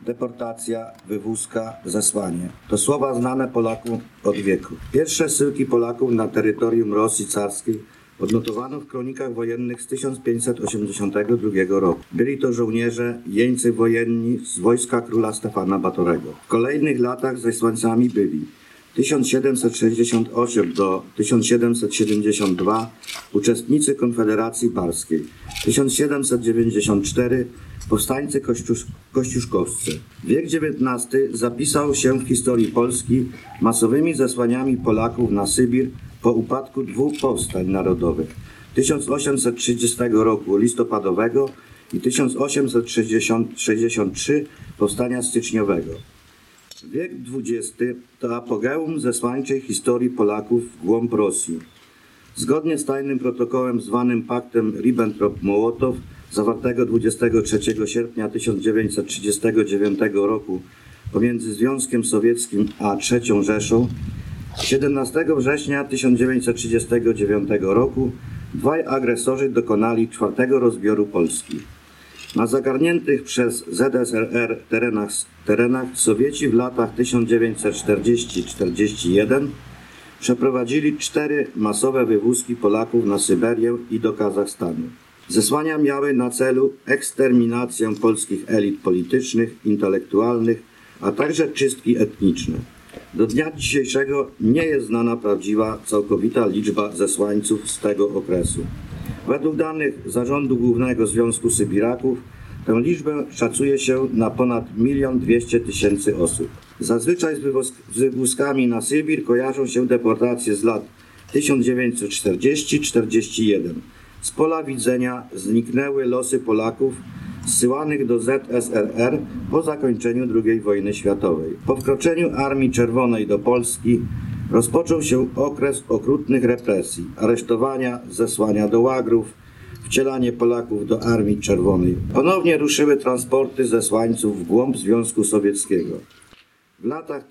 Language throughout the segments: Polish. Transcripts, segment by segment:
deportacja, wywózka, zesłanie. To słowa znane Polakom od wieku. Pierwsze zsyłki Polaków na terytorium Rosji carskiej odnotowano w kronikach wojennych z 1582 roku. Byli to żołnierze, jeńcy wojenni z wojska króla Stefana Batorego. W kolejnych latach zesłańcami byli 1768 do 1772 uczestnicy Konfederacji Barskiej, 1794 powstańcy kościuszkowscy. Wiek XIX zapisał się w historii Polski masowymi zesłaniami Polaków na Sybir po upadku dwóch powstań narodowych 1830 roku listopadowego i 1863 powstania styczniowego. Wiek XX to apogeum zesłańczej historii Polaków w głąb Rosji. Zgodnie z tajnym protokołem zwanym Paktem Ribbentrop-Mołotow zawartego 23 sierpnia 1939 roku pomiędzy Związkiem Sowieckim a III Rzeszą, 17 września 1939 roku dwaj agresorzy dokonali czwartego rozbioru Polski. Na zagarniętych przez ZSRR terenach Sowieci w latach 1940-41 przeprowadzili 4 masowe wywózki Polaków na Syberię i do Kazachstanu. Zesłania miały na celu eksterminację polskich elit politycznych, intelektualnych, a także czystki etniczne. Do dnia dzisiejszego nie jest znana prawdziwa, całkowita liczba zesłańców z tego okresu. Według danych Zarządu Głównego Związku Sybiraków tę liczbę szacuje się na ponad 1 200 000 osób. Zazwyczaj z wywózkami na Sybir kojarzą się deportacje z lat 1940-41. Z pola widzenia zniknęły losy Polaków zsyłanych do ZSRR po zakończeniu II wojny światowej. Po wkroczeniu Armii Czerwonej do Polski rozpoczął się okres okrutnych represji, aresztowania, zesłania do łagrów, wcielanie Polaków do Armii Czerwonej. Ponownie ruszyły transporty zesłańców w głąb Związku Sowieckiego. W latach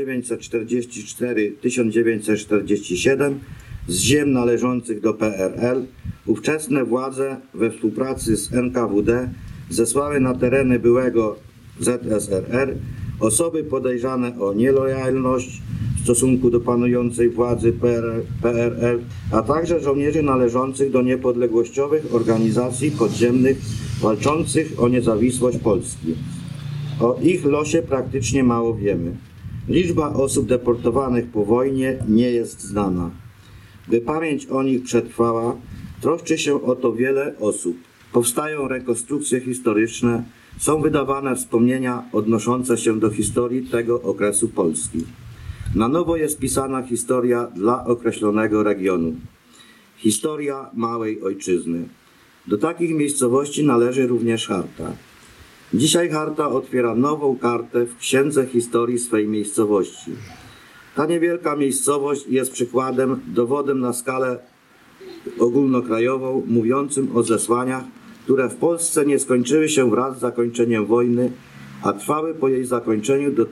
1944-1947 z ziem należących do PRL ówczesne władze we współpracy z NKWD zesłały na tereny byłego ZSRR osoby podejrzane o nielojalność w stosunku do panującej władzy PRL, a także żołnierzy należących do niepodległościowych organizacji podziemnych walczących o niezawisłość Polski. O ich losie praktycznie mało wiemy. Liczba osób deportowanych po wojnie nie jest znana. By pamięć o nich przetrwała, troszczy się o to wiele osób. Powstają rekonstrukcje historyczne, są wydawane wspomnienia odnoszące się do historii tego okresu Polski. Na nowo jest pisana historia dla określonego regionu. Historia małej ojczyzny. Do takich miejscowości należy również Charta. Dzisiaj Charta otwiera nową kartę w księdze historii swej miejscowości. Ta niewielka miejscowość jest przykładem, dowodem na skalę ogólnokrajową, mówiącym o zesłaniach, które w Polsce nie skończyły się wraz z zakończeniem wojny, a trwały po jej zakończeniu do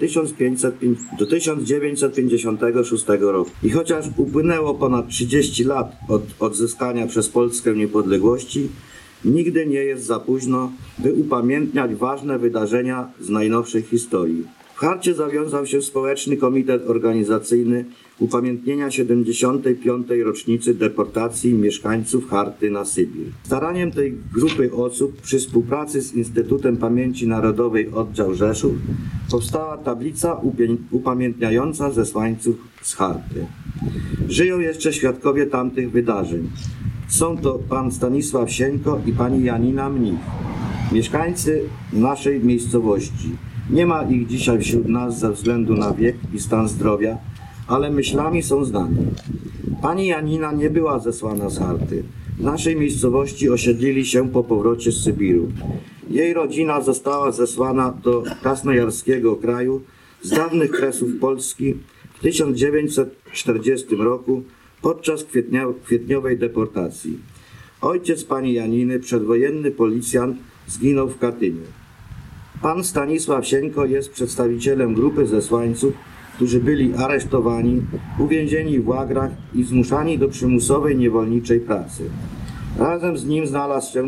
1956 roku. I chociaż upłynęło ponad 30 lat od odzyskania przez Polskę niepodległości, nigdy nie jest za późno, by upamiętniać ważne wydarzenia z najnowszej historii. W Charcie zawiązał się Społeczny Komitet Organizacyjny upamiętnienia 75. rocznicy deportacji mieszkańców Charty na Sybir. Staraniem tej grupy osób przy współpracy z Instytutem Pamięci Narodowej Oddział Rzeszów powstała tablica upamiętniająca zesłańców z Charty. Żyją jeszcze świadkowie tamtych wydarzeń. Są to pan Stanisław Sieńko i pani Janina Mnich, mieszkańcy naszej miejscowości. Nie ma ich dzisiaj wśród nas ze względu na wiek i stan zdrowia, ale myślami są znani. Pani Janina nie była zesłana z Charty. W naszej miejscowości osiedlili się po powrocie z Sybiru. Jej rodzina została zesłana do krasnojarskiego kraju z dawnych kresów Polski w 1940 roku podczas kwietniowej deportacji. Ojciec pani Janiny, przedwojenny policjant, zginął w Katyniu. Pan Stanisław Sieńko jest przedstawicielem grupy zesłańców, którzy byli aresztowani, uwięzieni w łagrach i zmuszani do przymusowej niewolniczej pracy. Razem z nim znalazł się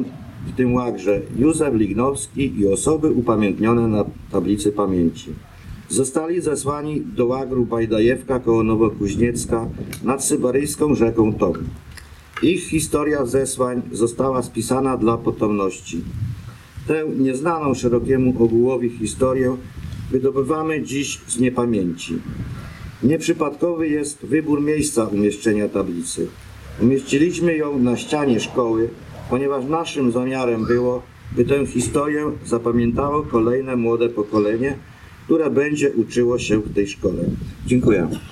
w tym łagrze Józef Lignowski i osoby upamiętnione na tablicy pamięci. Zostali zesłani do łagru Bajdajewka koło Nowokuźniecka nad syberyjską rzeką Tob. Ich historia zesłań została spisana dla potomności. Tę nieznaną szerokiemu ogółowi historię wydobywamy dziś z niepamięci. Nieprzypadkowy jest wybór miejsca umieszczenia tablicy. Umieściliśmy ją na ścianie szkoły, ponieważ naszym zamiarem było, by tę historię zapamiętało kolejne młode pokolenie, które będzie uczyło się w tej szkole. Dziękuję.